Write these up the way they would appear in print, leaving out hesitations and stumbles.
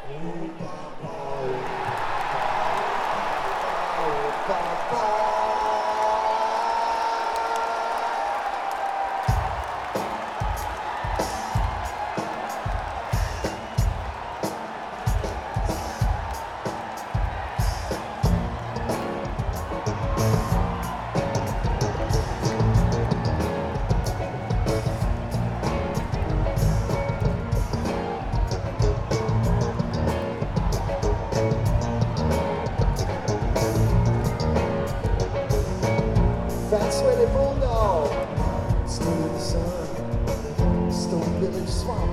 That's where they bulldog. Still in the sun. Stone Village Swamp.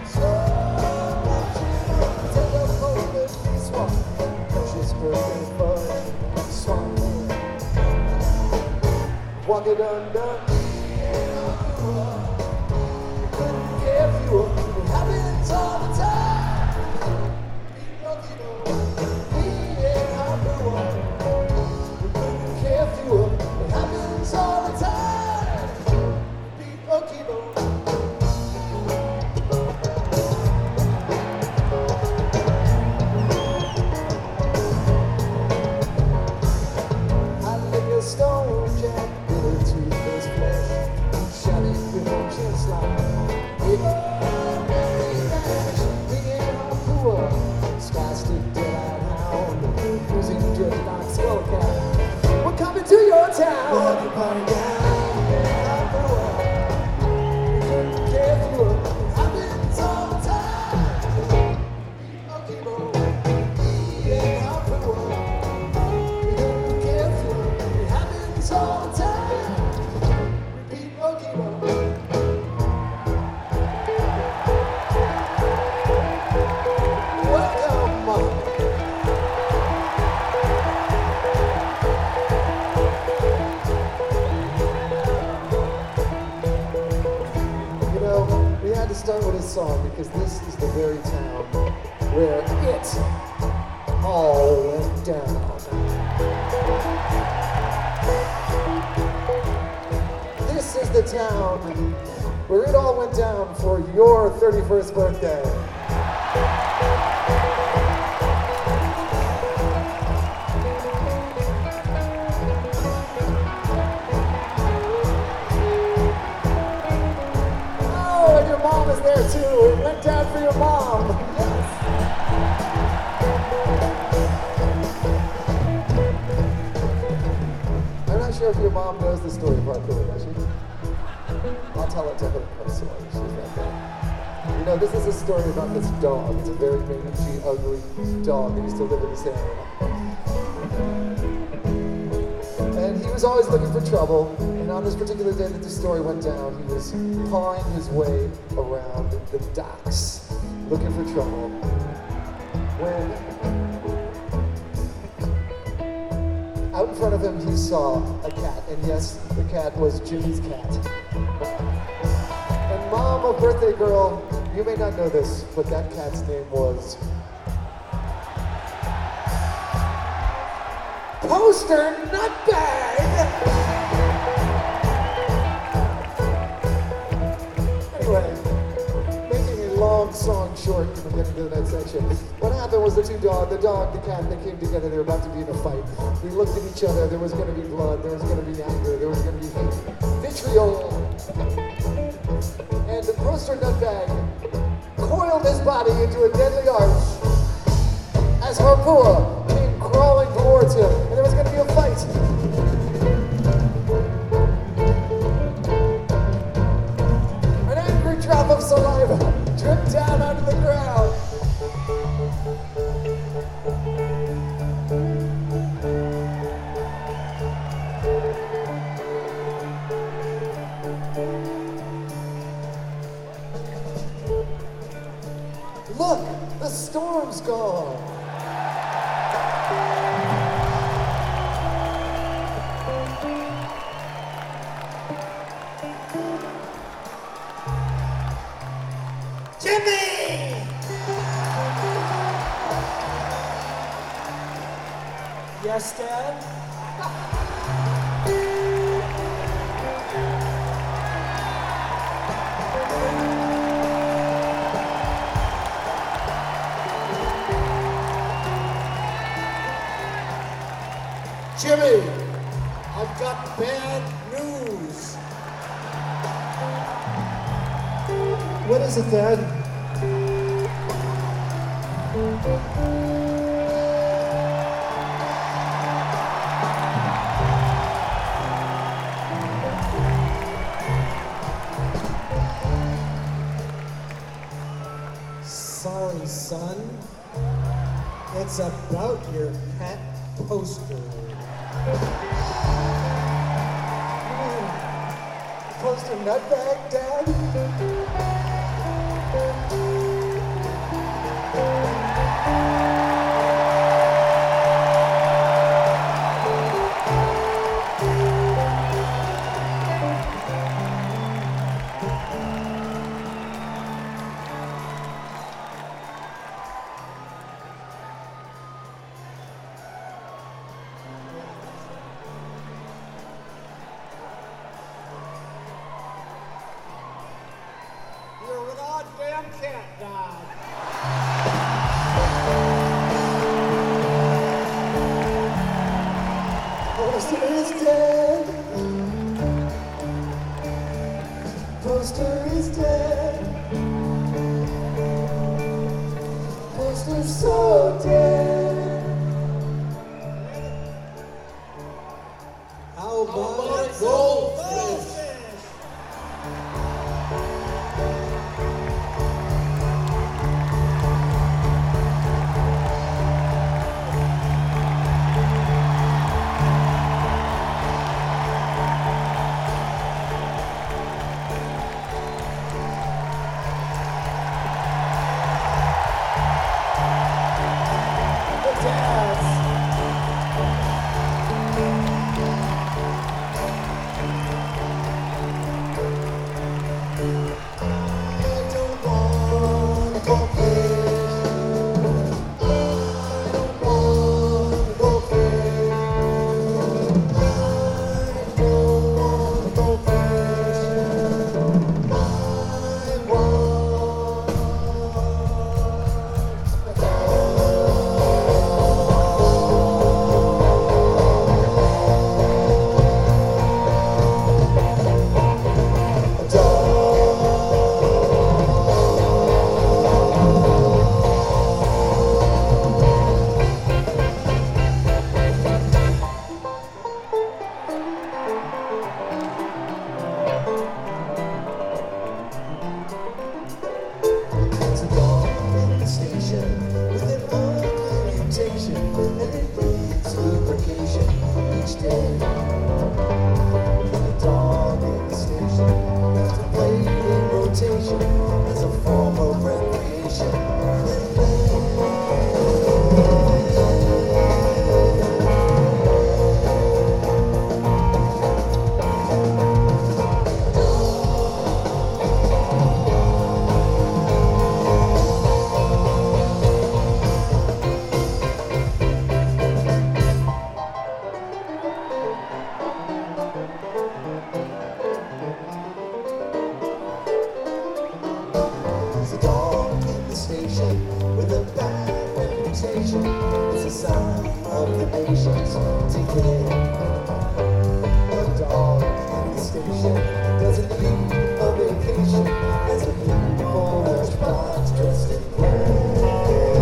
Take a hold of the swamp. Precious birthday fun. Swamp. Walk it undone. Couldn't care if you were happy all the time. He ain't hard to walk. Couldn't care if you were happens all the time. Beat Pokemon. I lick a stone jack, bitter toothless flesh, shiny river just like it. Bringing on poor, sky stick dead-eyed hound, cruising dreadlock skullcat. We're coming to your town. Let me party down. Out the world. We couldn't care if you were happens all the time. Okay, bro. Yeah, out the world. We couldn't care if you were happens all the time. Repeat, okay, bro. Welcome. We had to start with a song because this is the very town where it all went down. This is the town where it all went down for your 31st birthday. Mom is there too. It went down for your mom. Yes. I'm not sure if your mom knows the story of Parkour, does she? I'll tell it to her personally. She's right there. You know, this is a story about this dog. It's a very mangy, ugly dog that used to live in this area. And he was always looking for trouble. And on this particular day that the story went down, he was pawing his way around the docks, looking for trouble. When out in front of him, he saw a cat. And yes, the cat was Jimmy's cat. And mom of birthday girl, you may not know this, but that cat's name was Poster Nutbag! Anyway, making a long song short, we're getting to the next section. What happened was the dog, the cat, they came together, they were about to be in a fight. We looked at each other, there was going to be blood, there was going to be anger, there was going to be hate, vitriol. And the Poster Nutbag coiled his body into a deadly arch as Harpua came crawling towards him, and there was going to be a fight. An angry drop of saliva dripped down onto the ground. Look, the storm's gone. Jimmy! Yes, Dad? Jimmy, I've got bad news. What is it, Dad? Sorry, son. It's about your pet poster. Poster nutbag, Dad? You're a goddamn cat, Dad. Poster is dead. Poster is dead. Poster's so dead. How about a goldfish? As a form of recreation. There's a dog in the station with a bad reputation. It's a sign of the nation's decay. A dog in the station doesn't need a vacation as a beautiful lunchbox dressed in gray.